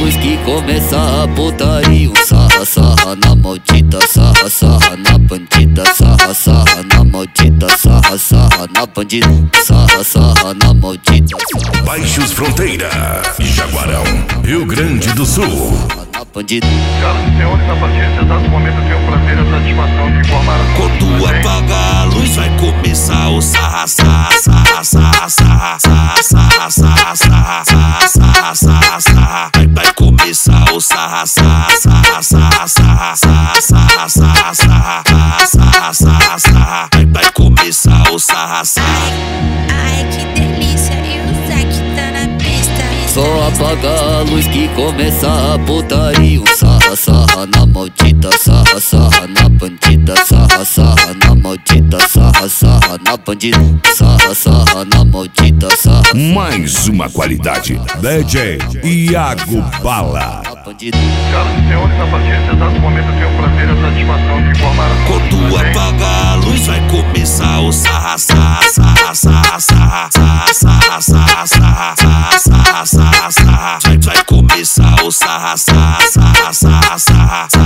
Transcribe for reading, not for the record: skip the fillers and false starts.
luz que começa a putaria. Sarra, sarra na maldita, sarra, sarra na bandida. Sarra, sarra na maldita, sarra, sarra na bandida. Sarra, sarra na maldita. Baixos Fronteira, Jaguarão, Rio Grande do Sul. Bandido. Senhoras e senhores, a partir desse exato momento eu tenho o prazer e a satisfação de informar a todos. Quando apagar a luz vai começar o sarra, sarra, sarra, sarra, sarra, sarra, sarra, sarra, sarra, sarra, sarra. Vai começar o sarra, sarra, sarra, sarra, sarra, sarra, sarra, sarra, sarra, sarra, sarra, sarra. Vai começar o sarra, sarra. Ai, que delícia, e o Zack tá na pista. Só apaga a luz que começa a putaria. Sarra, sarra na maldita, sarra, sarra na bandida. Sarra, sarra na maldita, sarra, sarra na bandida. Sarra, sarra na maldita, sarra. Mais uma qualidade, DJ Iago Bala. Senhoras e senhores, a partir desse exato momento eu tenho o prazer e a satisfação de informar a todos. Quando apagar a luz vai começar o sarra, sarra, sarra, sarra, sarra, sarra, sarra, sarra, sarra, sarra, sarra. Vai começar o sarra, sarra, sarra, sarra, sarra.